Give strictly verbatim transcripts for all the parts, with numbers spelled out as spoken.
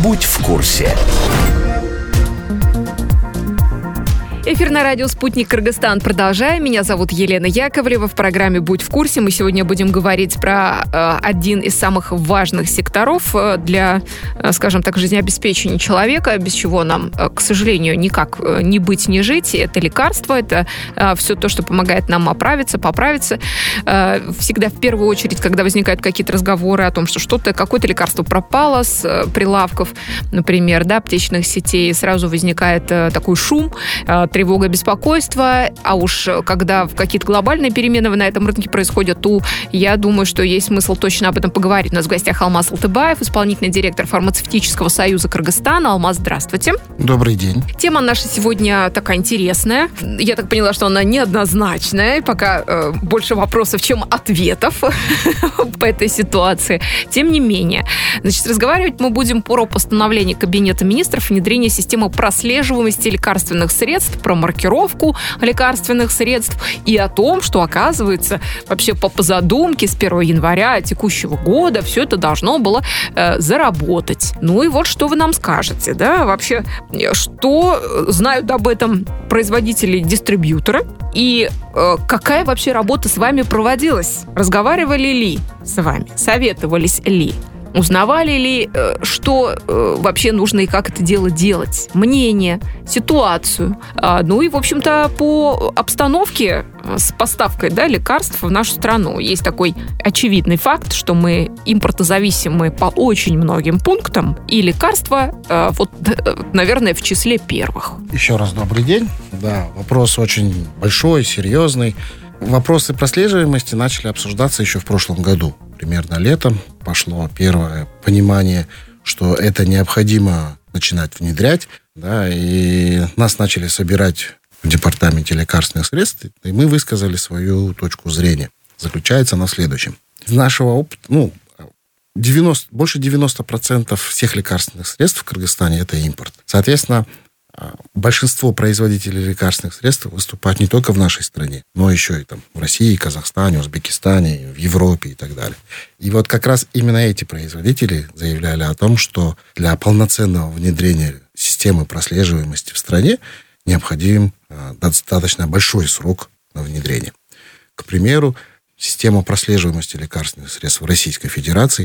Будь в курсе. Эфир на радио «Спутник Кыргызстан». Продолжаем. Меня зовут Елена Яковлева. В программе «Будь в курсе» мы сегодня будем говорить про э, один из самых важных секторов для, э, скажем так, жизнеобеспечения человека, без чего нам, э, к сожалению, никак э, не быть, не жить. Это лекарство, это э, все то, что помогает нам оправиться, поправиться. Э, всегда в первую очередь, когда возникают какие-то разговоры о том, что что-то, какое-то лекарство пропало с э, прилавков, например, да, аптечных сетей, сразу возникает э, такой шум, э, тревога, беспокойство, а уж когда какие-то глобальные перемены на этом рынке происходят, то я думаю, что есть смысл точно об этом поговорить. У нас в гостях Алмаз Алтыбаев, исполнительный директор фармацевтического союза Кыргызстана. Алмаз, здравствуйте. Добрый день. Тема наша сегодня такая интересная. Я так поняла, что она неоднозначная, пока э, больше вопросов, чем ответов по этой ситуации. Тем не менее, значит, разговаривать мы будем про постановление Кабинета министров внедрения системы прослеживаемости лекарственных средств, про маркировку лекарственных средств и о том, что, оказывается, вообще по, по задумке с первого января текущего года все это должно было э, заработать. Ну и вот что вы нам скажете, да, вообще, что знают об этом производители-дистрибьюторы и э, какая вообще работа с вами проводилась? Разговаривали ли с вами? Советовались ли? Узнавали ли, что вообще нужно и как это дело делать? Мнение, ситуацию. Ну и, в общем-то, по обстановке с поставкой, да, лекарств в нашу страну. Есть такой очевидный факт, что мы импортозависимы по очень многим пунктам, и лекарства, вот, наверное, в числе первых. Еще раз добрый день. Да, вопрос очень большой, серьезный. Вопросы прослеживаемости начали обсуждаться еще в прошлом году. Примерно летом пошло первое понимание, что это необходимо начинать внедрять. Да, и нас начали собирать в департаменте лекарственных средств, и мы высказали свою точку зрения. Заключается она в следующем. Из нашего опыта, ну, девяносто, больше девяносто процентов всех лекарственных средств в Кыргызстане это импорт. Соответственно, большинство производителей лекарственных средств выступают не только в нашей стране, но еще и там в России, Казахстане, Узбекистане, в Европе и так далее. И вот как раз именно эти производители заявляли о том, что для полноценного внедрения системы прослеживаемости в стране необходим достаточно большой срок на внедрение. К примеру, система прослеживаемости лекарственных средств в Российской Федерации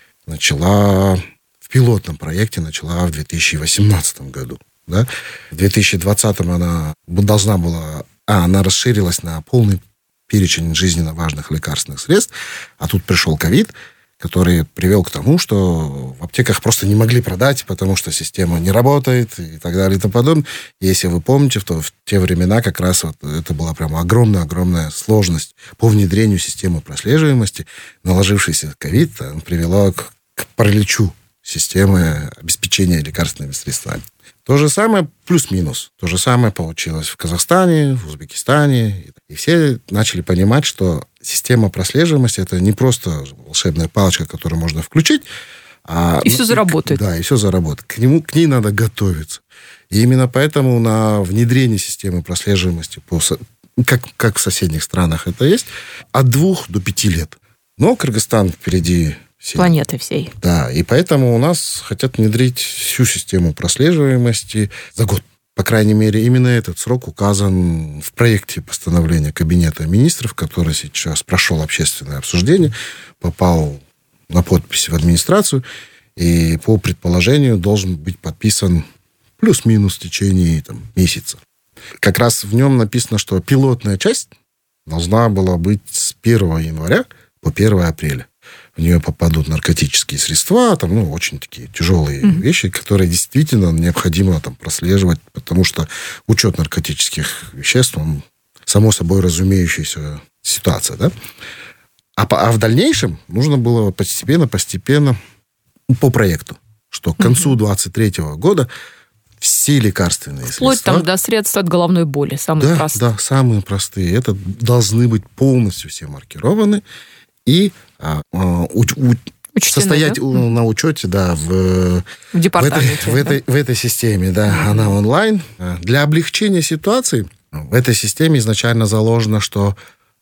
начала в пилотном проекте начала в две тысячи восемнадцатом году. Да? В две тысячи двадцатом она должна была... А, она расширилась на полный перечень жизненно важных лекарственных средств, а тут пришел ковид, который привел к тому, что в аптеках просто не могли продать, потому что система не работает и так далее и тому подобное. Если вы помните, то в те времена как раз вот это была прямо огромная-огромная сложность по внедрению системы прослеживаемости. Наложившийся ковид привело к, к параличу системы обеспечения лекарственными средствами. То же самое, плюс-минус, то же самое получилось в Казахстане, в Узбекистане. И все начали понимать, что система прослеживаемости – это не просто волшебная палочка, которую можно включить. А, и все заработает. Да, и все заработает. К, нему, к ней надо готовиться. И именно поэтому на внедрение системы прослеживаемости, по, как, как в соседних странах это есть, от двух до пяти лет. Но Кыргызстан впереди... Всей. Планеты всей. Да, и поэтому у нас хотят внедрить всю систему прослеживаемости за год. По крайней мере, именно этот срок указан в проекте постановления Кабинета министров, который сейчас прошел общественное обсуждение, попал на подпись в администрацию, и по предположению должен быть подписан плюс-минус в течение там, месяца. Как раз в нем написано, что пилотная часть должна была быть с первого января по первого апреля. В нее попадут наркотические средства, там, ну, очень такие тяжелые mm-hmm. вещи, которые действительно необходимо там, прослеживать, потому что учет наркотических веществ, он, само собой разумеющаяся ситуация, да? А, а в дальнейшем нужно было постепенно-постепенно по проекту, что к концу двадцать третьего года все лекарственные Вплоть средства... там до средств от головной боли, самые да, простые. Да, самые простые. Это должны быть полностью все маркированы и а, у, у, Учтены, состоять да? у, на учете, да, в, в, департаменте, в, этой, да? в, этой, в этой системе, да, mm-hmm. она онлайн. Для облегчения ситуации в этой системе изначально заложено, что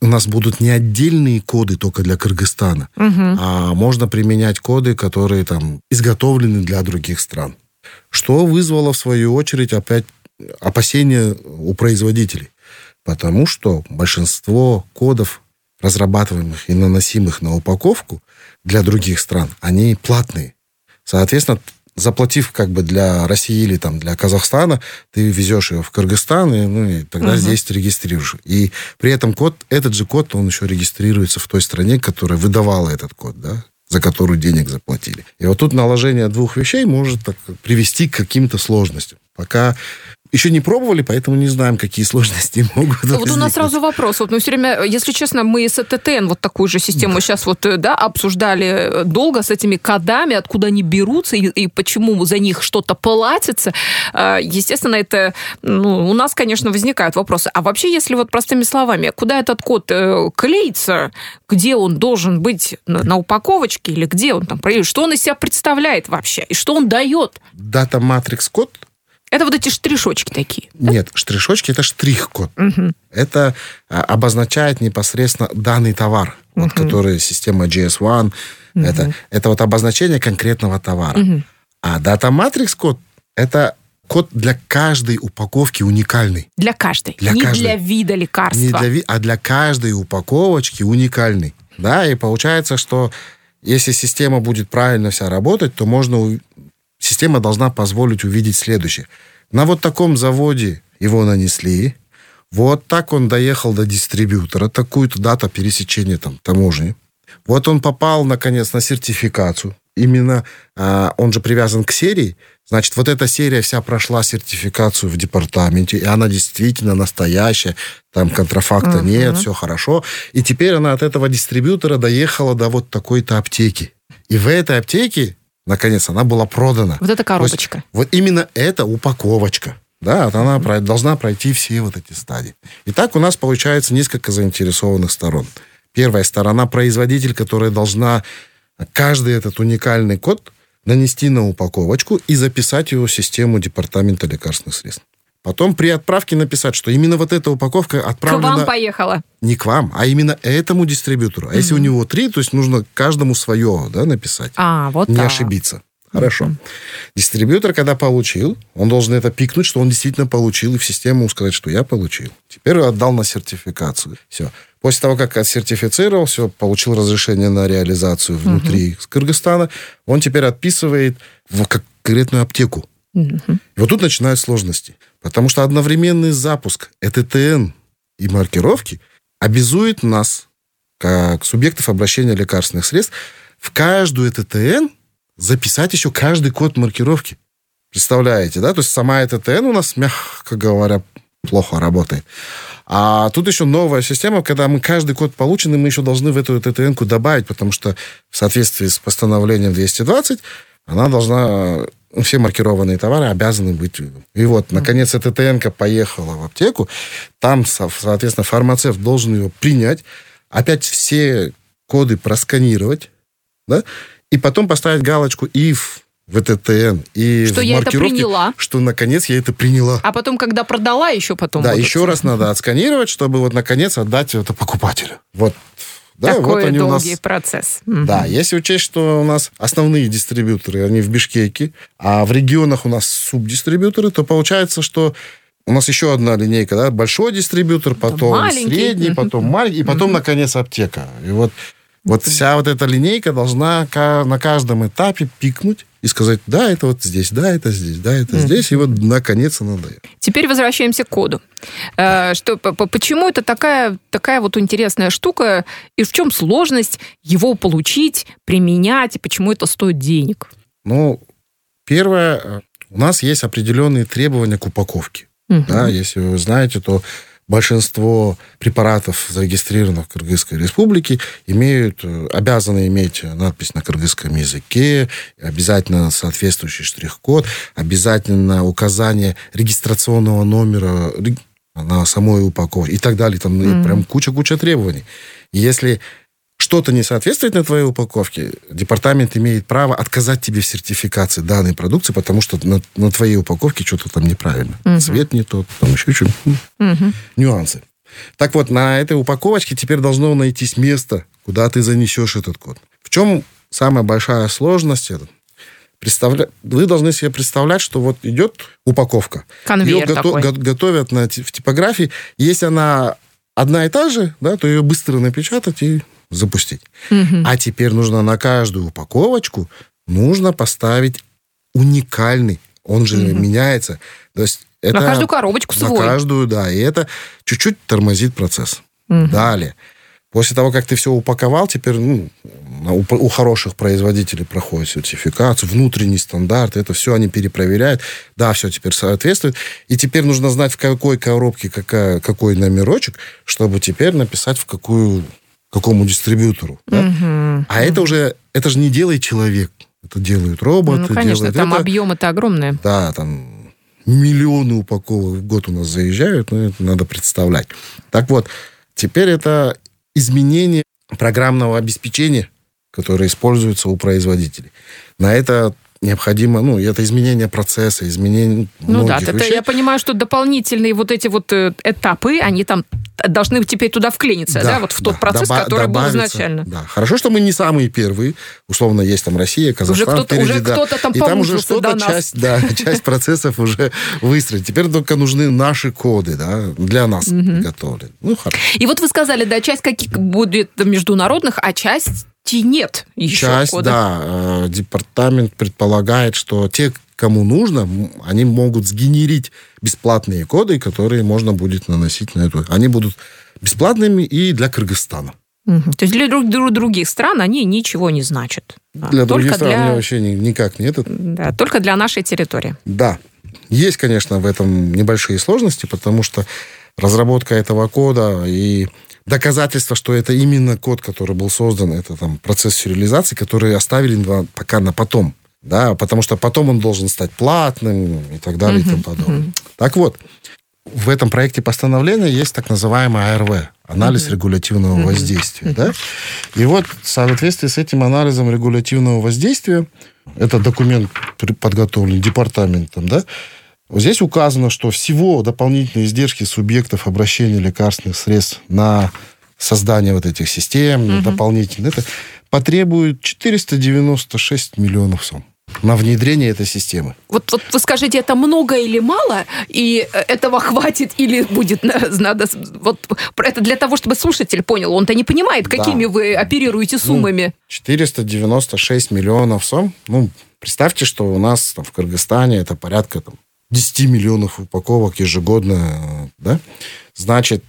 у нас будут не отдельные коды только для Кыргызстана, угу. а можно применять коды, которые там изготовлены для других стран. Что вызвало, в свою очередь, опять опасения у производителей. Потому что большинство кодов, разрабатываемых и наносимых на упаковку для других стран, они платные. Соответственно, заплатив как бы для России или там, для Казахстана, ты везешь ее в Кыргызстан, и, ну, и тогда uh-huh. здесь ты регистрируешь. И при этом код, этот же код, он еще регистрируется в той стране, которая выдавала этот код, да, за которую денег заплатили. И вот тут наложение двух вещей может так, привести к каким-то сложностям. Пока еще не пробовали, поэтому не знаем, какие сложности могут возникнуть. Вот у нас сразу вопрос. Вот мы все время, если честно, мы с ТТН вот такую же систему да. сейчас вот, да, обсуждали долго с этими кодами, откуда они берутся и, и почему за них что-то платится. Естественно, это, ну, у нас, конечно, возникают вопросы. А вообще, если вот простыми словами, куда этот код клеится, где он должен быть на, на упаковочке или где он там, что он из себя представляет вообще и что он дает? Data Matrix код. Это вот эти штришочки такие? Нет, да? штришочки – это штрих-код. Угу. Это а, обозначает непосредственно данный товар, угу. вот, который система джей эс один. Угу. Это, это вот обозначение конкретного товара. Угу. А Data Matrix код – это код для каждой упаковки уникальный. Для каждой? Для Не каждой. Для вида лекарства? Не для ви... а для каждой упаковочки уникальный. Да, и получается, что если система будет правильно вся работать, то можно... Система должна позволить увидеть следующее. На вот таком заводе его нанесли, вот так он доехал до дистрибьютора, такую-то дата пересечения там, таможни. Вот он попал, наконец, на сертификацию. Именно а, он же привязан к серии. Значит, вот эта серия вся прошла сертификацию в департаменте, и она действительно настоящая, там контрафакта uh-huh. нет, все хорошо. И теперь она от этого дистрибьютора доехала до вот такой-то аптеки. И в этой аптеке наконец, она была продана. Вот эта коробочка. Есть, вот именно эта упаковочка. Да, она mm-hmm. должна пройти все вот эти стадии. Итак, у нас получается несколько заинтересованных сторон. Первая сторона – производитель, которая должна каждый этот уникальный код нанести на упаковочку и записать его в систему Департамента лекарственных средств. Потом при отправке написать, что именно вот эта упаковка отправлена... К вам поехала. Не к вам, а именно этому дистрибьютору. А mm-hmm. если у него три, то есть нужно каждому свое, да, написать. А, вот Не так. ошибиться. Хорошо. Mm-hmm. Дистрибьютор, когда получил, он должен это пикнуть, что он действительно получил, и в систему сказать, что я получил. Теперь отдал на сертификацию. Все. После того, как отсертифицировал, все, получил разрешение на реализацию внутри mm-hmm. Кыргызстана, он теперь отписывает в конкретную аптеку. Mm-hmm. И вот тут начинаются сложности. Потому что одновременный запуск э тэ тэ эн и маркировки обязует нас, как субъектов обращения лекарственных средств, в каждую э тэ тэ эн записать еще каждый код маркировки. Представляете, да? То есть сама э тэ тэ эн у нас, мягко говоря, плохо работает. А тут еще новая система, когда мы каждый код полученный, мы еще должны в эту э тэ тэ эн-ку добавить, потому что в соответствии с постановлением двести двадцать она должна... Все маркированные товары обязаны быть. И вот, наконец, э тэ тэ эн-ка поехала в аптеку. Там, соответственно, фармацевт должен ее принять. Опять все коды просканировать. Да? И потом поставить галочку и в, в э тэ тэ эн, и что в я маркировке, это приняла. Что, наконец, я это приняла. А потом, когда продала, еще потом... Да, будут... еще раз надо отсканировать, чтобы вот, наконец, отдать это покупателю. Вот. Да, Такой вот они долгий у нас... процесс. Да, если учесть, что у нас основные дистрибьюторы, они в Бишкеке, а в регионах у нас субдистрибьюторы, то получается, что у нас еще одна линейка, да, большой дистрибьютор, потом маленький. Средний, потом маленький, и потом, наконец, аптека. И вот, вот вся вот эта линейка должна на каждом этапе пикнуть и сказать, да, это вот здесь, да, это здесь, да, это mm-hmm. здесь, и вот, наконец, она дает. Теперь возвращаемся к коду. Что, почему это такая, такая вот интересная штука, и в чем сложность его получить, применять, и почему это стоит денег? Ну, первое, у нас есть определенные требования к упаковке. Mm-hmm. Да, если вы знаете, то большинство препаратов, зарегистрированных в Кыргызской республике, имеют, обязаны иметь надпись на кыргызском языке, обязательно соответствующий штрих-код, обязательно указание регистрационного номера на самой упаковке и так далее. Там mm-hmm. прям куча-куча требований. И если что-то не соответствует на твоей упаковке, департамент имеет право отказать тебе в сертификации данной продукции, потому что на, на твоей упаковке что-то там неправильно. Uh-huh. Цвет не тот, там еще что-то. Uh-huh. Нюансы. Так вот, на этой упаковочке теперь должно найтись место, куда ты занесешь этот код. В чем самая большая сложность? Представля... Вы должны себе представлять, что вот идет упаковка. Конвейер ее гото... го- готовят на... в типографии. Если она одна и та же, да, то ее быстро напечатать и запустить. Угу. А теперь нужно на каждую упаковочку нужно поставить уникальный. Он же угу. меняется. То есть это на каждую коробочку свой. На каждую, да. И это чуть-чуть тормозит процесс. Угу. Далее. После того, как ты все упаковал, теперь ну, у, у хороших производителей проходит сертификацию, внутренний стандарт, это все они перепроверяют. Да, все теперь соответствует. И теперь нужно знать, в какой коробке какая, какой номерочек, чтобы теперь написать, в какую, какому дистрибьютору. Да? Угу. А это уже, это же не делает человек. Это делают роботы. Ну, конечно, делают там это. объемы-то огромные. Да, там миллионы упаковок в год у нас заезжают, но это надо представлять. Так вот, теперь это изменение программного обеспечения, которое используется у производителей. На это необходимо, ну, это изменение процесса, изменение ну многих да, вещей. Это я понимаю, что дополнительные вот эти вот этапы, они там должны теперь туда вклиниться, да, да вот в тот да, процесс, доба- который был добавиться, изначально. Да. Хорошо, что мы не самые первые. Условно, есть там Россия, Казахстан уже кто-то, впереди. уже да. кто-то там и там уже что-то, до часть, да, часть процессов уже выстроена. Теперь только нужны наши коды, да, для нас приготовлены. Ну, хорошо. И вот вы сказали, да, часть каких будет международных, а часть нет еще Часть, кода. да. Департамент предполагает, что те, кому нужно, они могут сгенерить бесплатные коды, которые можно будет наносить на эту. Они будут бесплатными и для Кыргызстана. Угу. То есть для друг, друг, других стран они ничего не значат. Для только других стран для... они вообще никак нет. Да, только для нашей территории. Да. Есть, конечно, в этом небольшие сложности, потому что разработка этого кода и доказательство, что это именно код, который был создан, это там процесс сериализации, который оставили пока на потом. Да, потому что потом он должен стать платным и так далее uh-huh, и тому подобное. Uh-huh. Так вот, в этом проекте постановления есть так называемый А Эр В, анализ uh-huh. регулятивного uh-huh. воздействия. Uh-huh. Да? И вот в соответствии с этим анализом регулятивного воздействия, это документ подготовлен департаментом, да, вот здесь указано, что всего дополнительные издержки субъектов обращения лекарственных средств на создание вот этих систем, uh-huh. дополнительно, это потребует четыреста девяносто шесть миллионов сом на внедрение этой системы. Вот, вот вы скажите, это много или мало? И этого хватит или будет надо... Вот, это для того, чтобы слушатель понял. Он-то не понимает, какими да. вы оперируете суммами. Ну, четыреста девяносто шесть миллионов сом. Ну, представьте, что у нас там, в Кыргызстане это порядка там, десять миллионов упаковок ежегодно. Да? Значит,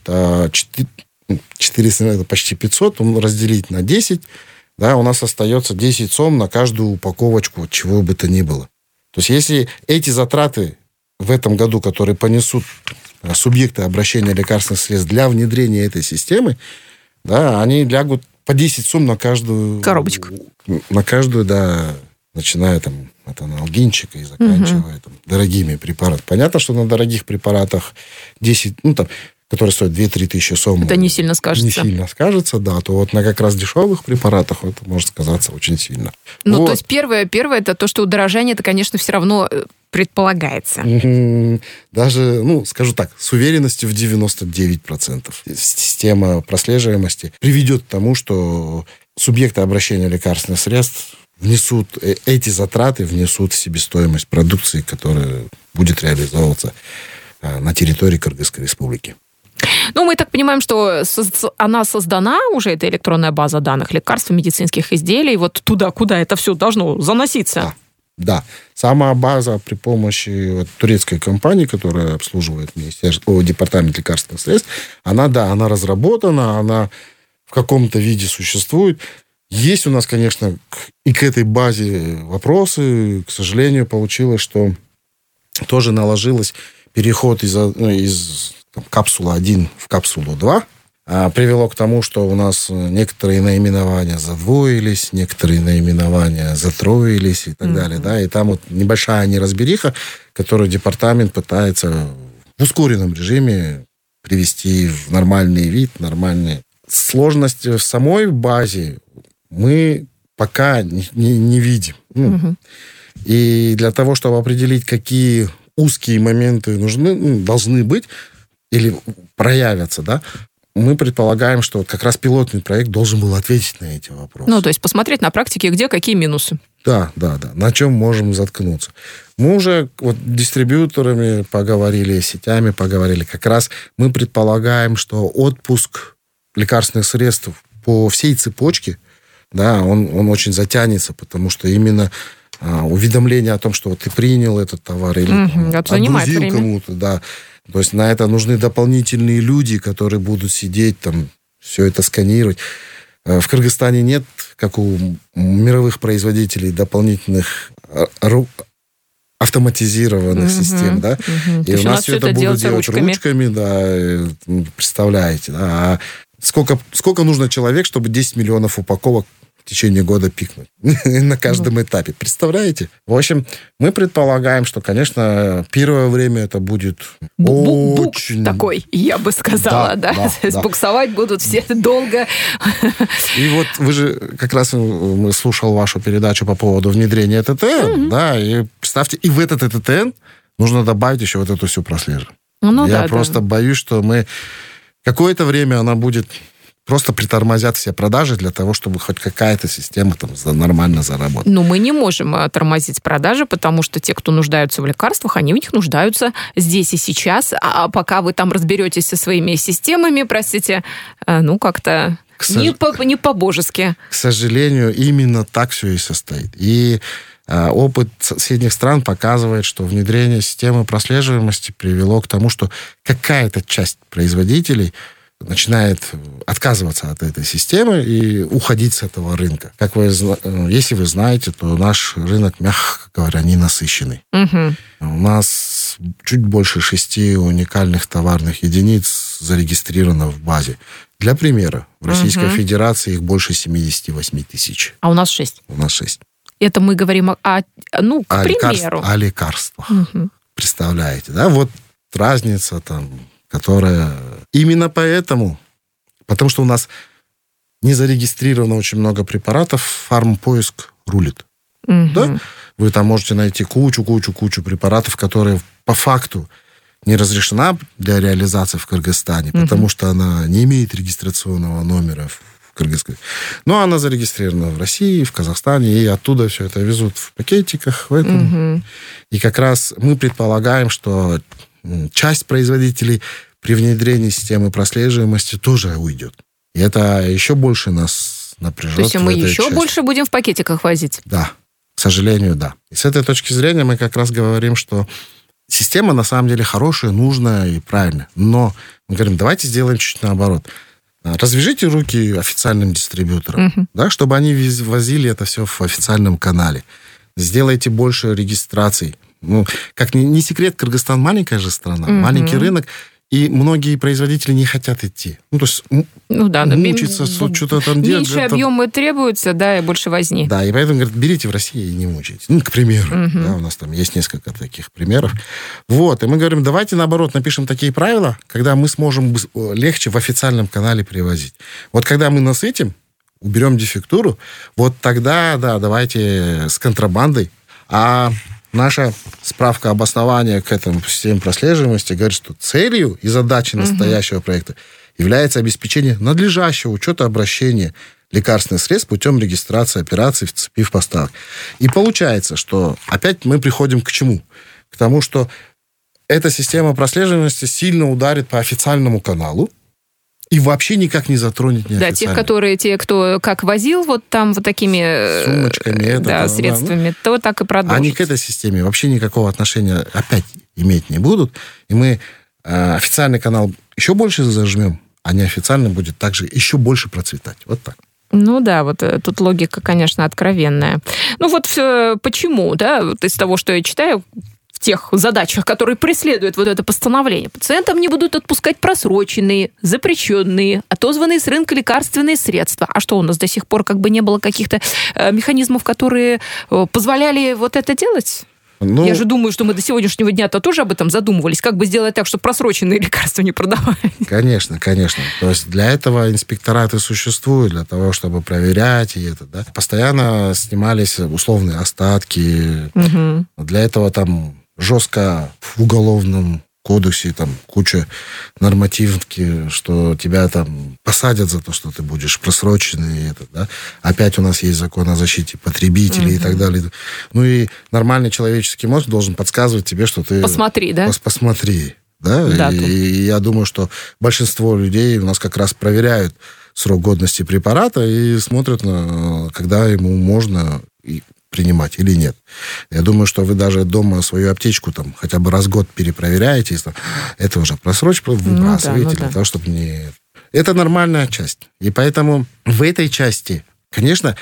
четыреста, это почти пятьсот, разделить на десять, да, у нас остается десять сом на каждую упаковочку, чего бы то ни было. То есть, если эти затраты в этом году, которые понесут субъекты обращения лекарственных средств для внедрения этой системы, да, они лягут по десять сом на каждую... Коробочку. На каждую, да, начиная там от аналгинчика и заканчивая угу. там, дорогими препаратами. Понятно, что на дорогих препаратах десять, ну, там, которые стоят две-три тысячи сом. Это не сильно скажется. Не сильно скажется, да. То вот на как раз дешевых препаратах это может сказаться очень сильно. Ну, вот. То есть первое, первое, это то, что удорожание, это, конечно, все равно предполагается. Даже, ну, скажу так, с уверенностью в девяносто девять процентов. Система прослеживаемости приведет к тому, что субъекты обращения лекарственных средств внесут, эти затраты внесут в себестоимость продукции, которая будет реализовываться на территории Кыргызской республики. Ну, мы так понимаем, что она создана уже, эта электронная база данных лекарств, медицинских изделий, вот туда, куда это все должно заноситься. Да, да. Сама база при помощи вот, турецкой компании, которая обслуживает министерство, о, департамент лекарственных средств, она, да, она разработана, она в каком-то виде существует. Есть у нас, конечно, и к этой базе вопросы. К сожалению, получилось, что тоже наложилось переход из, ну, из там, капсулы один в капсулу два а, привело к тому, что у нас некоторые наименования задвоились, некоторые наименования затроились и так mm-hmm. далее. Да? И там вот небольшая неразбериха, которую департамент пытается в ускоренном режиме привести в нормальный вид, нормальный. Сложность в самой базе мы пока не, не, не видим. Ну, mm-hmm. И для того, чтобы определить, какие узкие моменты нужны, ну, должны быть, или проявятся, да, мы предполагаем, что вот как раз пилотный проект должен был ответить на эти вопросы. Ну, то есть посмотреть на практике, где какие минусы. Да, да, да. На чем можем заткнуться. Мы уже вот дистрибьюторами поговорили, сетями поговорили. Как раз мы предполагаем, что отпуск лекарственных средств по всей цепочке, да, он, он очень затянется, потому что именно а, уведомление о том, что вот ты принял этот товар или угу, отгрузил кому-то, да. То есть на это нужны дополнительные люди, которые будут сидеть там, все это сканировать. В Кыргызстане нет, как у мировых производителей, дополнительных автоматизированных угу, систем, да. Угу. И у нас все это будут делать ручками, ручками да, представляете, да. А сколько, сколько нужно человек, чтобы десять миллионов упаковок в течение года пикнуть на каждом этапе. Представляете? В общем, мы предполагаем, что, конечно, первое время это будет Бук очень... такой, я бы сказала, да? да? да Сбуксовать да. будут все долго. И вот вы же, как раз мы слушал вашу передачу по поводу внедрения ТТН, mm-hmm. да, и представьте, и в этот ТТН нужно добавить еще вот эту всю прослеживание. Ну, я да, просто да. боюсь, что мы... Какое-то время она будет... Просто притормозят все продажи для того, чтобы хоть какая-то система там нормально заработала. Но мы не можем тормозить продажи, потому что те, кто нуждаются в лекарствах, они в них нуждаются здесь и сейчас. А пока вы там разберетесь со своими системами, простите, ну, как-то к не, сож... по, не по-божески. К сожалению, именно так все и состоит. И а, опыт соседних стран показывает, что внедрение системы прослеживаемости привело к тому, что какая-то часть производителей начинает отказываться от этой системы и уходить с этого рынка. Как вы, если вы знаете, то наш рынок, мягко говоря, не насыщенный. Угу. У нас чуть больше шести уникальных товарных единиц зарегистрировано в базе. Для примера, в Российской угу. Федерации их больше семьдесят восемь тысяч. А у нас шесть? У нас шесть. Это мы говорим о, о ну, к о примеру. Лекарств, о лекарствах. Угу. Представляете, да? Вот разница там... которая именно поэтому, потому что у нас не зарегистрировано очень много препаратов, фармпоиск рулит. Угу. Да? Вы там можете найти кучу-кучу-кучу препаратов, которые по факту не разрешена для реализации в Кыргызстане, угу. потому что она не имеет регистрационного номера в Кыргызской. Но она зарегистрирована в России, в Казахстане, и оттуда все это везут в пакетиках. В этом. Угу. И как раз мы предполагаем, что часть производителей при внедрении системы прослеживаемости тоже уйдет. И это еще больше нас напряжет. То есть мы еще части. больше будем в пакетиках возить? Да, к сожалению, да. И с этой точки зрения мы как раз говорим, что система на самом деле хорошая, нужная и правильная. Но мы говорим, давайте сделаем чуть наоборот. Развяжите руки официальным дистрибьюторам, угу. да, чтобы они возили это все в официальном канале. Сделайте больше регистраций. Ну, как не, не секрет, Кыргызстан маленькая же страна, mm-hmm. маленький рынок, и многие производители не хотят идти. Ну, то есть ну, да, мучиться, б- что-то там делать. Меньше объемы требуются, да, и больше возни. Да, и поэтому, говорят, берите в России и не мучайтесь. Ну, к примеру, mm-hmm. да, у нас там есть несколько таких примеров. Вот, и мы говорим, давайте, наоборот, напишем такие правила, когда мы сможем легче в официальном канале привозить. Вот когда мы насытим, уберем дефектуру, вот тогда, да, давайте с контрабандой. А наша справка обоснования к этому системе прослеживаемости говорит, что целью и задачей настоящего угу. проекта является обеспечение надлежащего учета обращения лекарственных средств путем регистрации операций в цепи в поставок. И получается, что опять мы приходим к чему? К тому, что эта система прослеживаемости сильно ударит по официальному каналу, и вообще никак не затронет неофициально. Да, тех, которые, те, кто как возил вот там вот такими сумочками, это, да, средствами, да, ну, то так и продолжат. Они к этой системе вообще никакого отношения опять иметь не будут. И мы э, официальный канал еще больше зажмем, а неофициально будет также еще больше процветать. Вот так. Ну да, вот тут логика, конечно, откровенная. Ну вот все, почему, да, вот из того, что я читаю, в тех задачах, которые преследуют вот это постановление. Пациентам не будут отпускать просроченные, запрещенные, отозванные с рынка лекарственные средства. А что, у нас до сих пор как бы не было каких-то э, механизмов, которые э, позволяли вот это делать? Ну, я же думаю, что мы до сегодняшнего дня-то тоже об этом задумывались. Как бы сделать так, чтобы просроченные лекарства не продавали? Конечно, конечно. То есть для этого инспектораты существуют, для того, чтобы проверять и это, да. Постоянно снимались условные остатки. Угу. Для этого там жестко в уголовном кодексе там куча нормативки, что тебя там посадят за то, что ты будешь просроченный. Это, да? Опять у нас есть закон о защите потребителей mm-hmm. и так далее. Ну и нормальный человеческий мозг должен подсказывать тебе, что ты... Посмотри, да? Пос- посмотри. Да? Да, и, и я думаю, что большинство людей у нас как раз проверяют срок годности препарата и смотрят, на, когда ему можно принимать или нет. Я думаю, что вы даже дома свою аптечку там хотя бы раз в год перепроверяете. Это уже просрочка, выбрасываете ну, да, ну, для да. того, чтобы не... Это нормальная часть. И поэтому в этой части, конечно,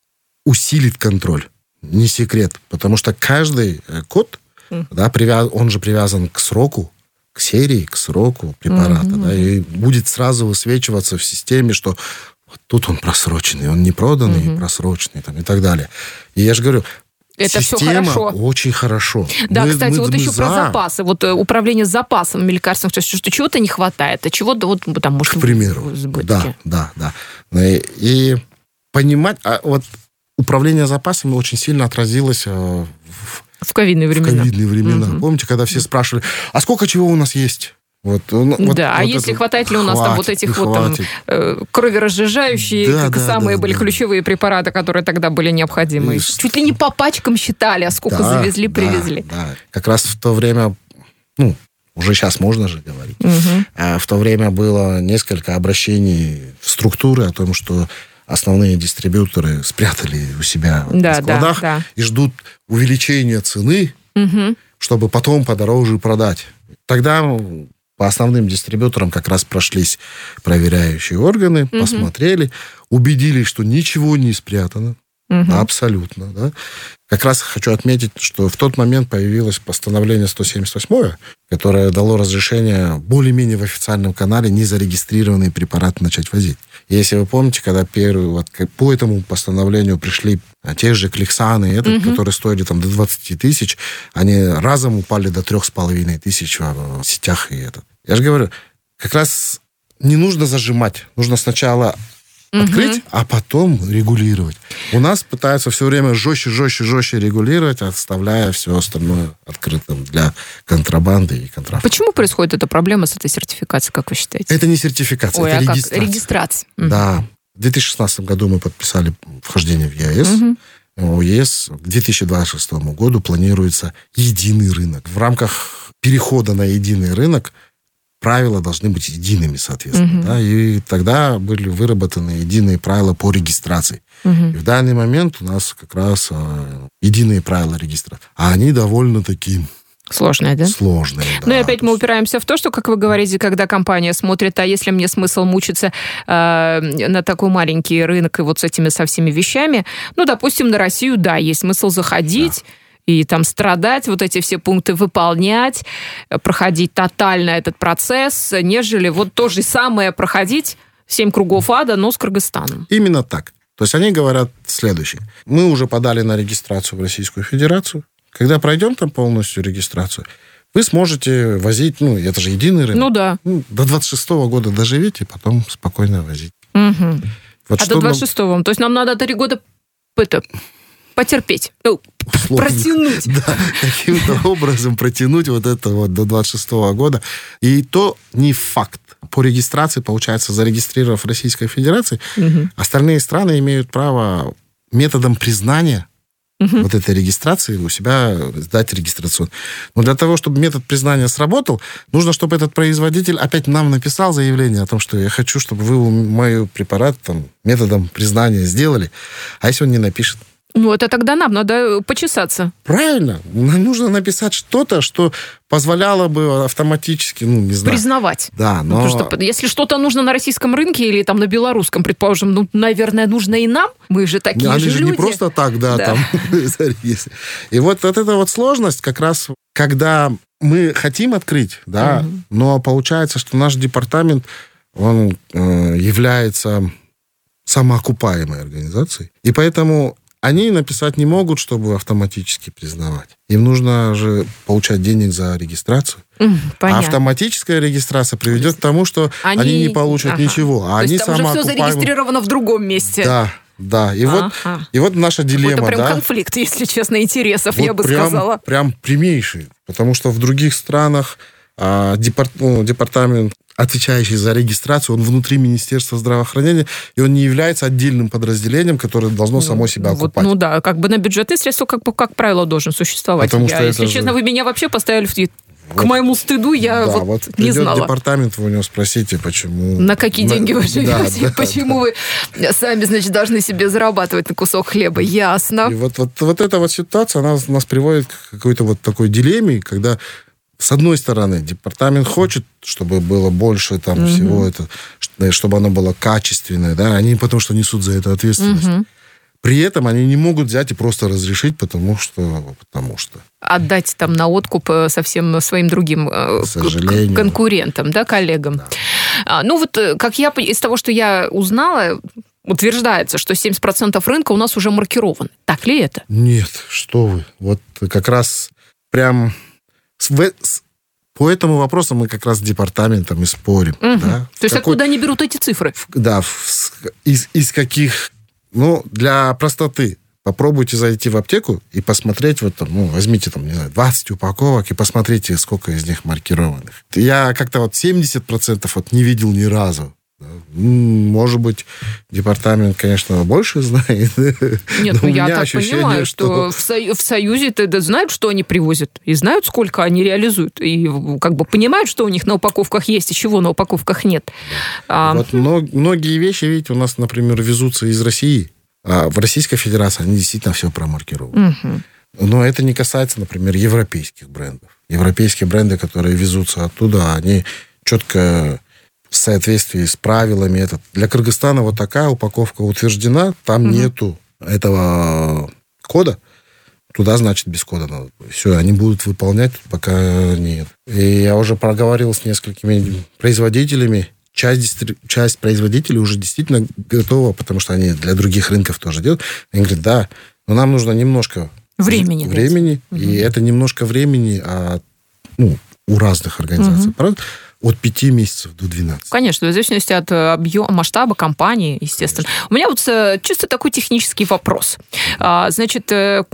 усилит контроль. Не секрет. Потому что каждый код, mm. да, привяз... он же привязан к сроку, к серии, к сроку препарата. Mm-hmm. Да, и будет сразу высвечиваться в системе, что вот тут он просроченный, он не проданный, mm-hmm. просроченный там, и так далее. И я же говорю, это система все хорошо. Очень хорошо. Да, мы, кстати, мы, вот мы еще за... про запасы. Вот управление запасом лекарственных, что, что чего-то не хватает, а чего-то вот там может быть. К примеру, да, да, да. И, и понимать, а вот управление запасами очень сильно отразилось в В ковидные времена. В ковидные времена. Mm-hmm. Помните, когда все спрашивали, а сколько чего у нас есть? Вот, вот, да, вот а если это... хватает ли у нас хватит, там вот этих вот там э, кроверазжижающие, да, как да, самые да, были да. ключевые препараты, которые тогда были необходимы. И... Чуть ли не по пачкам считали, а сколько да, завезли, да, привезли. Да. Как раз в то время, ну, уже сейчас можно же говорить, угу. а в то время было несколько обращений в структуры о том, что основные дистрибьюторы спрятали у себя да, в складах да, да. и ждут увеличения цены, угу. чтобы потом подороже продать. Тогда по основным дистрибьюторам как раз прошлись проверяющие органы, угу. посмотрели, убедились, что ничего не спрятано. Угу. Абсолютно. Да? Как раз хочу отметить, что в тот момент появилось постановление сто семьдесят восемь, которое дало разрешение более-менее в официальном канале незарегистрированные препараты начать возить. Если вы помните, когда первый, вот, по этому постановлению пришли те же Кликсаны, этот, угу. которые стоили там, до двадцать тысяч, они разом упали до трех с половиной тысяч в сетях. И этот. Я же говорю, как раз не нужно зажимать. Нужно сначала открыть, угу. а потом регулировать. У нас пытаются все время жестче, жестче, жестче регулировать, оставляя все остальное открытым для контрабанды и контрафакта. Почему происходит эта проблема с этой сертификацией, как вы считаете? Это не сертификация, Ой, это а регистрация. Как? Регистрация. Угу. Да. В две тысячи шестнадцатом году мы подписали вхождение в ЕС. Угу. У ЕС к две тысячи двадцать шестому году планируется единый рынок. В рамках перехода на единый рынок правила должны быть едиными, соответственно. Uh-huh. Да, и тогда были выработаны единые правила по регистрации. Uh-huh. И в данный момент у нас как раз а, единые правила регистрации. А они довольно-таки... Сложные, да? Сложные, да. Ну и опять мы упираемся в то, что, как вы говорите, когда компания смотрит, а если мне смысл мучиться э, на такой маленький рынок и вот с этими со всеми вещами, ну, допустим, на Россию, да, есть смысл заходить... Да. И там страдать, вот эти все пункты выполнять, проходить тотально этот процесс, нежели вот то же самое проходить семь кругов ада, но с Кыргызстаном. Именно так. То есть они говорят следующее. Мы уже подали на регистрацию в Российскую Федерацию. Когда пройдем там полностью регистрацию, вы сможете возить, ну, это же единый рынок. Ну да. Ну, до двадцать шестого года доживите, потом спокойно возить. Угу. Вот а до двадцать шестого? Нам... То есть нам надо три года... Это... потерпеть, ну, условно, протянуть. Да, каким-то образом протянуть вот это вот до двадцать шестого года. И то не факт. По регистрации, получается, зарегистрировав в Российской Федерации, угу. остальные страны имеют право методом признания угу. вот этой регистрации у себя сдать регистрацию. Но для того, чтобы метод признания сработал, нужно, чтобы этот производитель опять нам написал заявление о том, что я хочу, чтобы вы мой препарат там, методом признания сделали. А если он не напишет? Ну, это тогда нам надо почесаться. Правильно. Нам нужно написать что-то, что позволяло бы автоматически, ну, не знаю. Признавать. Да, но... Ну, потому что если что-то нужно на российском рынке или там на белорусском, предположим, ну, наверное, нужно и нам. Мы же такие Они же люди. Они же не просто так, да, да. там. И вот, вот эта вот сложность как раз, когда мы хотим открыть, да, угу. но получается, что наш департамент, он э, является самоокупаемой организацией. И поэтому... Они написать не могут, чтобы автоматически признавать. Им нужно же получать денег за регистрацию. Понятно. А автоматическая регистрация приведет к тому, что они, они не получат ага. ничего. А То они есть там уже все зарегистрировано в другом месте. Да, да. И, ага. вот, и вот наша дилемма. Это прям да? конфликт, если честно, интересов, вот я бы прям, сказала. Прям прямейший. Потому что в других странах а департ, ну, департамент, отвечающий за регистрацию, он внутри Министерства здравоохранения, и он не является отдельным подразделением, которое должно само себя вот, окупать. Ну да, как бы на бюджетные средства, как бы, как правило, должен существовать. Потому я, что если это честно, же... вы меня вообще поставили в... Вот. К моему стыду я да, вот, вот не знала. департамент, вы у него спросите, почему... На какие на... деньги вы живете? Да, да, почему да. вы сами, значит, должны себе зарабатывать на кусок хлеба? Ясно. И вот, вот, вот эта вот ситуация, она нас приводит к какой-то вот такой дилемме, когда, с одной стороны, департамент хочет, чтобы было больше там mm-hmm. всего это, чтобы оно было качественное, да, они потому что несут за это ответственность. Mm-hmm. При этом они не могут взять и просто разрешить, потому что... Потому что. Отдать там на откуп совсем своим другим к- конкурентам, да, коллегам. Да. А, ну вот, как я... Из того, что я узнала, утверждается, что семьдесят процентов рынка у нас уже маркирован. Так ли это? Нет, что вы. Вот как раз прям... По этому вопросу мы как раз с департаментом и спорим. Угу. Да? То есть какой... откуда они берут эти цифры? Да, из, из каких... Ну, для простоты попробуйте зайти в аптеку и посмотреть, вот там, ну, возьмите там, не знаю, двадцать упаковок и посмотрите, сколько из них маркированных. Я как-то вот семьдесят процентов вот не видел ни разу. Может быть, департамент, конечно, больше знает. Нет, ну я так понимаю, что, что в Союзе-то знают, что они привозят, и знают, сколько они реализуют, и как бы понимают, что у них на упаковках есть, и чего на упаковках нет. А... Вот многие вещи, видите, у нас, например, везутся из России, а в Российской Федерации они действительно все промаркированы. Угу. Но это не касается, например, европейских брендов. Европейские бренды, которые везутся оттуда, они четко... в соответствии с правилами. Это. Для Кыргызстана вот такая упаковка утверждена, там угу. нету этого кода, туда, значит, без кода надо. Все, они будут выполнять, пока нет. И я уже проговорил с несколькими производителями, часть, часть производителей уже действительно готова, потому что они для других рынков тоже делают. Они говорят, да, но нам нужно немножко времени, времени угу. и это немножко времени а, ну, у разных организаций. Угу. От пяти месяцев до двенадцати. Конечно, в зависимости от объема, масштаба компании, естественно. Конечно. У меня вот чисто такой технический вопрос. Значит,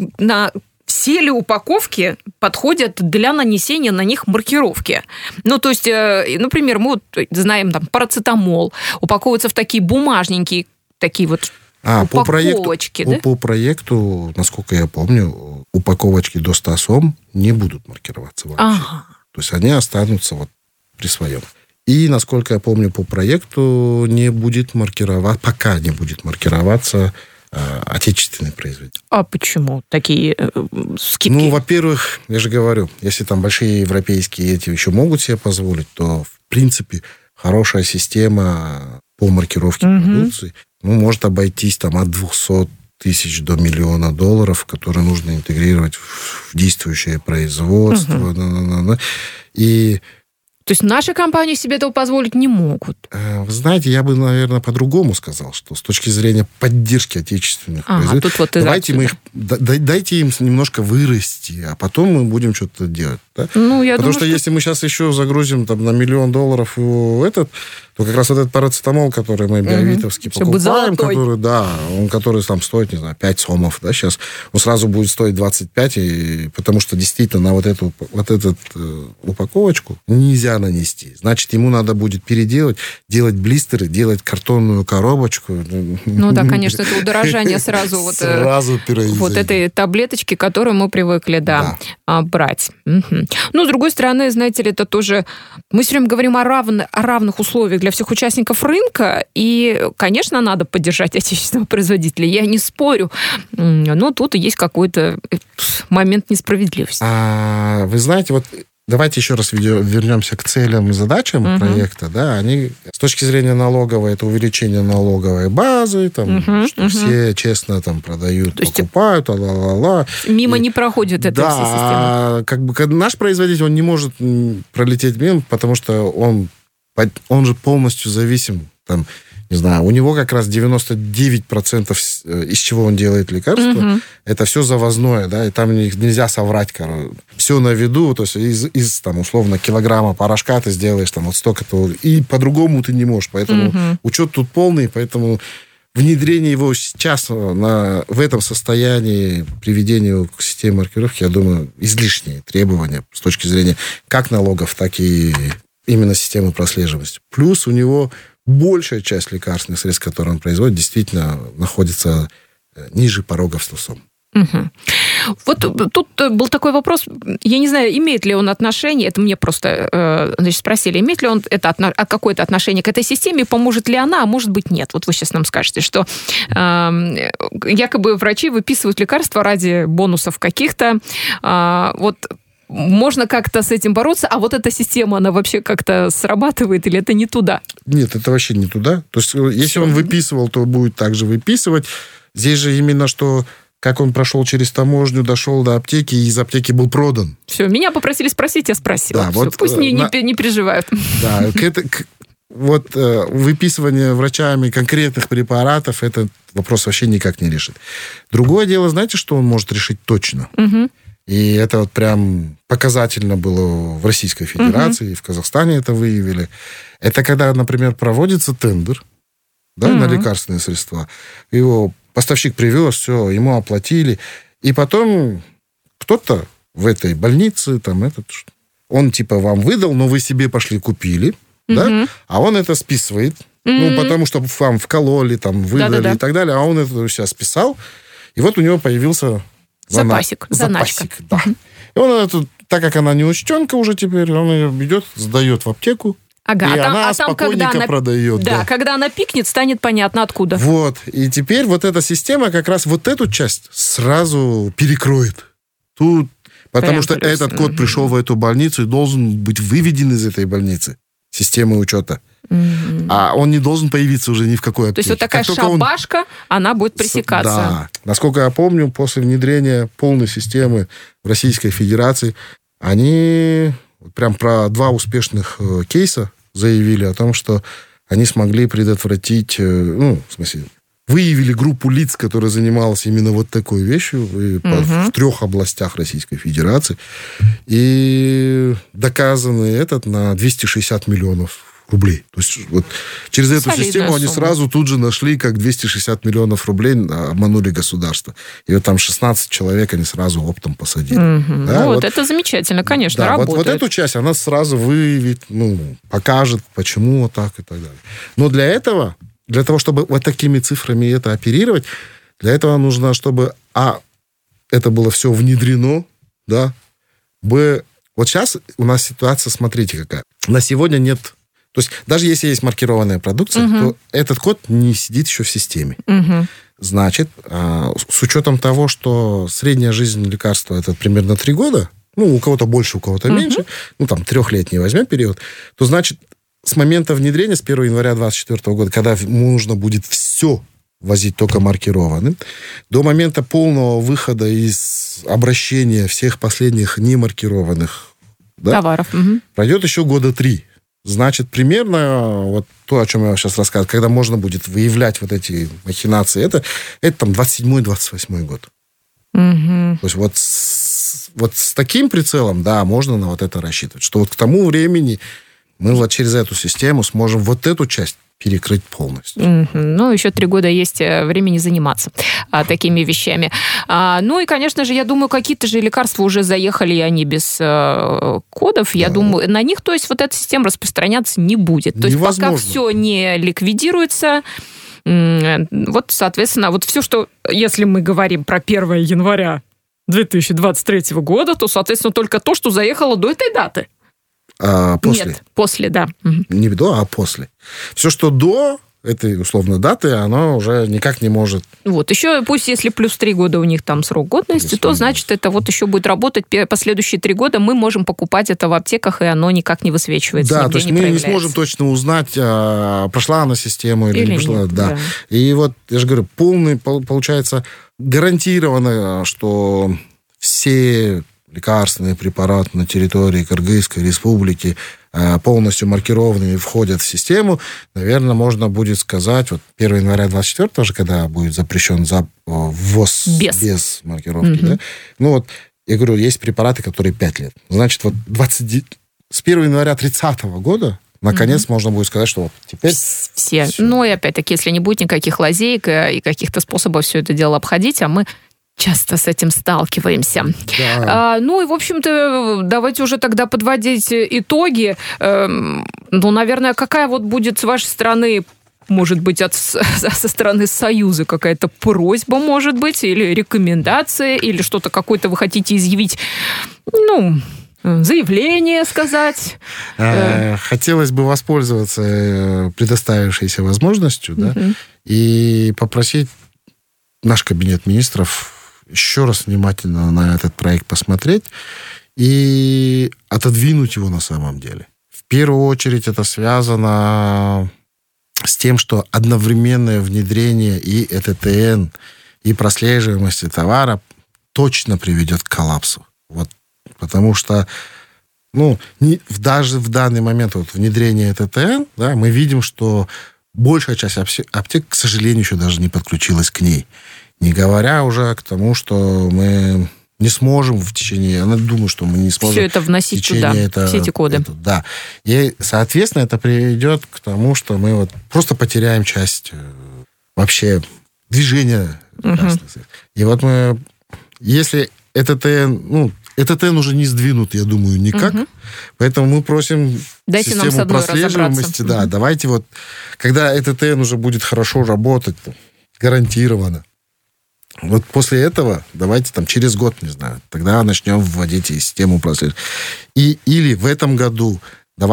на все ли упаковки подходят для нанесения на них маркировки? Ну, то есть, например, мы вот знаем, там, парацетамол упаковывается в такие бумажненькие, такие вот а, упаковочки, по проекту, да? По проекту, насколько я помню, упаковочки до ста сом не будут маркироваться вообще. Ага. То есть, они останутся вот при своем. И, насколько я помню, по проекту не будет маркировать, пока не будет маркироваться э, отечественный производитель. А почему такие э, скидки? Ну, во-первых, я же говорю, если там большие европейские эти еще могут себе позволить, то, в принципе, хорошая система по маркировке угу. продукции, ну, может обойтись там от двухсот тысяч до миллиона долларов, которые нужно интегрировать в действующее производство. Угу. Да, да, да. И то есть наши компании себе этого позволить не могут? Вы знаете, я бы, наверное, по-другому сказал, что с точки зрения поддержки отечественных ага, производителей, тут вот давайте мы их, дайте им немножко вырасти, а потом мы будем что-то делать. Да? Ну, я Потому думаю, что, что если мы сейчас еще загрузим там, на миллион долларов этот, то как раз вот этот парацетамол, который мы биовитовский угу. покупаем, который, да, он, который там стоит, не знаю, пять сомов, да, сейчас, он сразу будет стоить двадцать пять, и, потому что действительно на вот эту вот этот, э, упаковочку нельзя нанести. Значит, ему надо будет переделать, делать блистеры, делать картонную коробочку. Ну да, конечно, это удорожание сразу вот, сразу вот этой таблеточки, которую мы привыкли, да, да. брать. Угу. Ну, с другой стороны, знаете ли, это тоже... Мы все время говорим о, равно, о равных условиях для всех участников рынка, и, конечно, надо поддержать отечественного производителя, я не спорю, но тут есть какой-то момент несправедливости. А, вы знаете, вот давайте еще раз вернемся к целям и задачам угу. проекта. Да, они с точки зрения налоговой, это увеличение налоговой базы, там, угу, что угу. все честно там продают, то покупают, есть, ла-ла-ла. Мимо и, не проходит эта да, вся система. Как бы наш производитель, он не может пролететь мимо, потому что он, он же полностью зависим там, не знаю, у него как раз девяносто девять процентов из чего он делает лекарства, угу. это все завозное, да, и там нельзя соврать, короче. Все на виду, то есть из, из там, условно, килограмма порошка ты сделаешь там вот столько-то, и по-другому ты не можешь, поэтому угу. учет тут полный, поэтому внедрение его сейчас на, в этом состоянии, приведение к системе маркировки, я думаю, излишние требования с точки зрения как налогов, так и именно системы прослеживаемости. Плюс у него большая часть лекарственных средств, которые он производит, действительно находится ниже порога в СТОСом. Угу. Вот тут был такой вопрос, я не знаю, имеет ли он отношение, это мне просто значит, спросили, имеет ли он это какое-то отношение к этой системе, поможет ли она, а может быть нет. Вот вы сейчас нам скажете, что э, якобы врачи выписывают лекарства ради бонусов каких-то, э, вот можно как-то с этим бороться, а вот эта система, она вообще как-то срабатывает или это не туда? Нет, это вообще не туда. То есть если Все. он выписывал, то будет также выписывать. Здесь же именно что... Как он прошел через таможню, дошел до аптеки, и из аптеки был продан. Все, меня попросили спросить, я спросила. Да, Все, вот, пусть не, на... не, не переживают. Да, к это, к... вот э, выписывание врачами конкретных препаратов, это вопрос вообще никак не решит. Другое дело, знаете, что он может решить точно? Угу. И это вот прям показательно было в Российской Федерации, угу. и в Казахстане это выявили. Это когда, например, проводится тендер, да, угу. на лекарственные средства, его поставщик привез, все, ему оплатили. И потом кто-то в этой больнице, там, этот, он типа вам выдал, но вы себе пошли купили, mm-hmm. да? А он это списывает, mm-hmm. ну, потому что вам вкололи, там, выдали Да-да-да. и так далее, а он это у себя списал, и вот у него появился запасик, заначка. Запасик, да. Mm-hmm. И он эту, так как она не учтенка уже теперь, он ее идет, сдает в аптеку, Ага, и а там, она а там, спокойненько когда она, продает. Да, да, когда она пикнет, станет понятно, откуда. Вот. И теперь вот эта система как раз вот эту часть сразу перекроет. Тут, потому Прям что плюс. этот код mm-hmm. пришел в эту больницу и должен быть выведен из этой больницы, системы учета. Mm-hmm. А он не должен появиться уже ни в какой аптеке. То есть вот такая как шабашка, он... она будет пресекаться. Да. Насколько я помню, после внедрения полной системы в Российской Федерации, они прям про два успешных кейса заявили о том, что они смогли предотвратить, ну, в смысле, выявили группу лиц, которая занималась именно вот такой вещью угу. в трех областях Российской Федерации. И доказаны этот на двести шестьдесят миллионов рублей. То есть вот через эту Солидная систему сумма. Они сразу тут же нашли, как двести шестьдесят миллионов рублей обманули государство. И вот там шестнадцать человек они сразу оптом посадили. Угу. Да, вот, вот это замечательно, конечно, да, работает. Вот, вот эту часть она сразу выявит, ну, покажет, почему вот так и так далее. Но для этого, для того, чтобы вот такими цифрами это оперировать, для этого нужно, чтобы, а, это было все внедрено, да, б, вот сейчас у нас ситуация, смотрите какая. На сегодня нет... То есть даже если есть маркированная продукция, угу. то этот код не сидит еще в системе. Угу. Значит, с учетом того, что средняя жизнь лекарства это примерно три года, ну, у кого-то больше, у кого-то угу. меньше, ну, там, трехлетний возьмем период, то, значит, с момента внедрения, с первого января двадцать четвёртого года, когда нужно будет все возить только маркированным, до момента полного выхода из обращения всех последних немаркированных да, товаров угу. пройдет еще года три. Значит, примерно вот то, о чем я сейчас рассказывал, когда можно будет выявлять вот эти махинации, это, это там двадцать седьмой - двадцать восьмой год. Угу. То есть вот с, вот с таким прицелом, да, можно на вот это рассчитывать. Что вот к тому времени мы вот через эту систему сможем вот эту часть перекрыть полностью. Mm-hmm. Ну, еще три года есть времени заниматься а, такими вещами. А, ну и, конечно же, я думаю, какие-то же лекарства уже заехали, и они без а, кодов. Да. Я думаю, на них, то есть, вот эта система распространяться не будет. То есть, пока все не ликвидируется, вот, соответственно, вот все, что, если мы говорим про первое января две тысячи двадцать третьего года, то, соответственно, только то, что заехало до этой даты. А, после. Нет, после, да. Не до, а после. Все, что до этой, условно, даты, оно уже никак не может... Вот, еще пусть, если плюс три года у них там срок годности, плюс то, значит, это вот еще будет работать последующие три года, мы можем покупать это в аптеках, и оно никак не высвечивается, да, то есть не мы не сможем точно узнать, а, прошла она систему или, или не прошла. Нет, да. да. И вот, я же говорю, полный, получается, гарантированно, что все... лекарственные препараты на территории Кыргызской республики полностью маркированными входят в систему, наверное, можно будет сказать, вот первого января двадцать четвёртого же, когда будет запрещен ввоз без, без маркировки, угу. да? Ну вот, я говорю, есть препараты, которые пять лет. Значит, вот двадцать... с первого января тридцатого года наконец угу. можно будет сказать, что вот теперь все. Все. Но и опять-таки, если не будет никаких лазеек и каких-то способов все это дело обходить, а мы часто с этим сталкиваемся. Да. А, ну и, в общем-то, давайте уже тогда подводить итоги. Эм, ну, наверное, какая вот будет с вашей стороны, может быть, от, со стороны Союза какая-то просьба, может быть, или рекомендация, или что-то какое-то вы хотите изъявить, ну, заявление сказать? Хотелось бы воспользоваться предоставившейся возможностью, да, Мгм. и попросить наш кабинет министров еще раз внимательно на этот проект посмотреть и отодвинуть его на самом деле. В первую очередь это связано с тем, что одновременное внедрение и э тэ тэ эн, и прослеживаемости товара точно приведет к коллапсу. Вот, потому что ну, не, даже в данный момент вот, внедрения э тэ тэ эн, да, мы видим, что большая часть аптек, к сожалению, еще даже не подключилась к ней. Не говоря уже к тому, что мы не сможем в течение... Я думаю, что мы не сможем... Все это вносить туда, это, все эти коды. Это, да. И, соответственно, это приведет к тому, что мы вот просто потеряем часть вообще движения лекарственных средств. И вот мы... Если э тэ тэ эн... Ну, э тэ тэ эн уже не сдвинут, я думаю, никак. Угу. Поэтому мы просим Дайте систему нам прослеживаемости. Да, угу. давайте вот... Когда э тэ тэ эн уже будет хорошо работать, гарантированно, вот после этого давайте там через год, не знаю, тогда начнем вводить систему прослеживания. И, или в этом году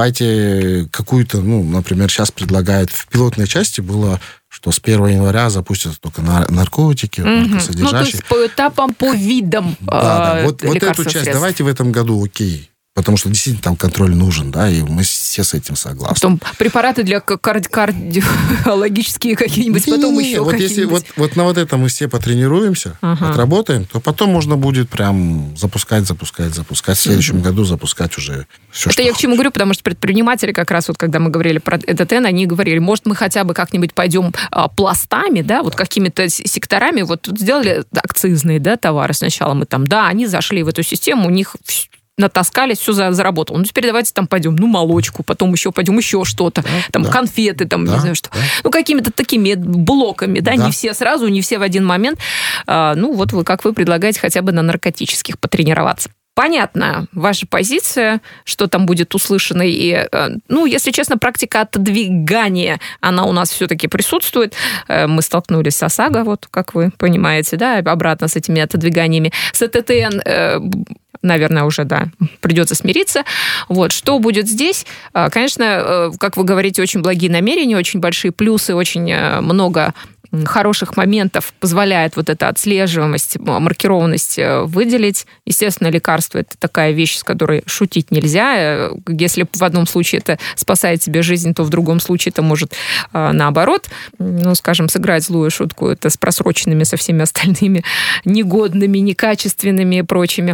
давайте какую-то, ну, например, сейчас предлагают в пилотной части было, что с первого января запустятся только наркотики, угу. наркосодержащие. Ну, то есть по этапам, по видам да, да. Вот, вот эту часть средств. Давайте в этом году, окей. Потому что действительно там контроль нужен, да, и мы все с этим согласны. Потом препараты для карди- кардиологические какие-нибудь, не, потом не, не, еще вот какие-нибудь. Если вот, вот на вот этом мы все потренируемся, ага. отработаем, то потом можно будет прям запускать, запускать, запускать. В следующем угу. году запускать уже все, Это что я хочешь. к чему говорю, потому что предприниматели как раз вот, когда мы говорили про э тэ тэ эн, они говорили, может, мы хотя бы как-нибудь пойдем а, пластами, да, вот какими-то секторами, вот тут сделали акцизные, да, товары сначала мы там, да, они зашли в эту систему, у них натаскались, все заработало. Ну, теперь давайте там пойдем, ну, молочку, потом еще пойдем еще что-то, да, там, да. конфеты, там, да, не знаю что. Да. Ну, какими-то такими блоками, да, да, не все сразу, не все в один момент. А, ну, вот вы, как вы предлагаете, хотя бы на наркотических потренироваться. Понятна ваша позиция, что там будет услышано. И, ну, если честно, практика отодвигания, она у нас все-таки присутствует. Мы столкнулись с ОСАГО, вот, как вы понимаете, да, обратно с этими отодвиганиями. С э тэ тэ эн, наверное, уже, да, придется смириться. Вот, что будет здесь? Конечно, как вы говорите, очень благие намерения, очень большие плюсы, очень много хороших моментов позволяет вот эта отслеживаемость, маркированность выделить. Естественно, лекарство – это такая вещь, с которой шутить нельзя. Если в одном случае это спасает тебе жизнь, то в другом случае это может наоборот, ну, скажем, сыграть злую шутку. Это с просроченными со всеми остальными негодными, некачественными и прочими.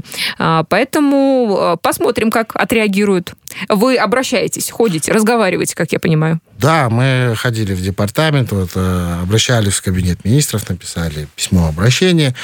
Поэтому посмотрим, как отреагируют. Вы обращаетесь, ходите, разговариваете, как я понимаю. Да, мы ходили в департамент, вот, обращались в кабинет министров, написали письмо обращения.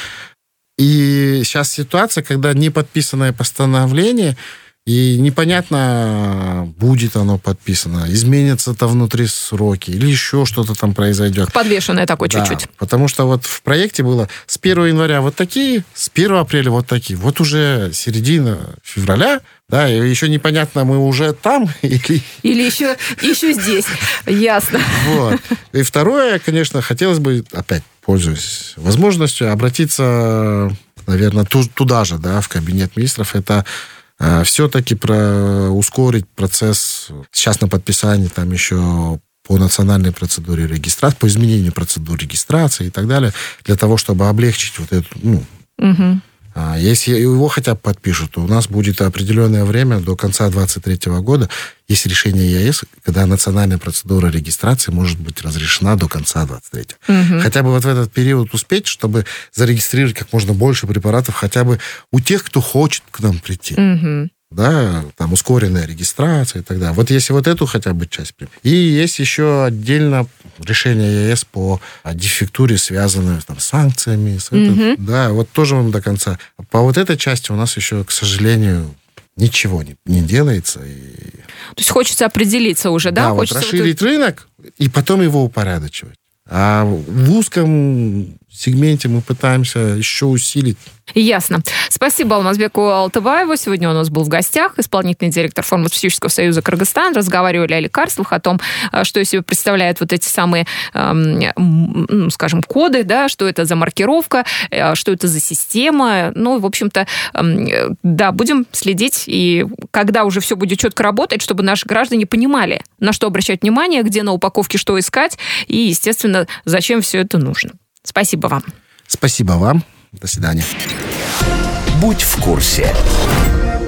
И сейчас ситуация, когда не подписанное постановление, и непонятно, будет оно подписано, изменятся-то внутри сроки, или еще что-то там произойдет. Подвешенное такое да, чуть-чуть. Потому что вот в проекте было с первого января вот такие, с первого апреля вот такие. Вот уже середина февраля, да, и еще непонятно, мы уже там или... Или еще, еще здесь. Ясно. Вот. И второе, конечно, хотелось бы, опять пользуясь возможностью, обратиться, наверное, туда же, да, в кабинет министров. Это все-таки про ускорить процесс. Сейчас на подписании там еще по национальной процедуре регистрации, по изменению процедуры регистрации и так далее, для того, чтобы облегчить вот эту, ну, угу. Если его хотя бы подпишут, то у нас будет определенное время до конца двадцать третьего года, есть решение ЕАЭС, когда национальная процедура регистрации может быть разрешена до конца двадцать третьего. Угу. Хотя бы вот в этот период успеть, чтобы зарегистрировать как можно больше препаратов, хотя бы у тех, кто хочет к нам прийти. Угу. Да, там ускоренная регистрация и так далее. Вот если вот эту хотя бы часть. И есть еще отдельно решение ЕАЭС по дефектуре, связанное там, с санкциями. С mm-hmm. это, да, вот тоже вам до конца. По вот этой части у нас еще, к сожалению, ничего не, не делается. И... То есть хочется определиться уже, да? Да, хочется вот расширить вот... рынок и потом его упорядочивать. А в узком сегменте мы пытаемся еще усилить. Ясно. Спасибо Алмазбеку Алтыбаеву. Сегодня у нас был в гостях исполнительный директор Фармацевтического союза Кыргызстан. Разговаривали о лекарствах, о том, что из себя представляют вот эти самые, ну, скажем, коды, да, что это за маркировка, что это за система. Ну, в общем-то, да, будем следить. И когда уже все будет четко работать, чтобы наши граждане понимали, на что обращать внимание, где на упаковке что искать и, естественно, зачем все это нужно. Спасибо вам. Спасибо вам. До свидания. Будь в курсе.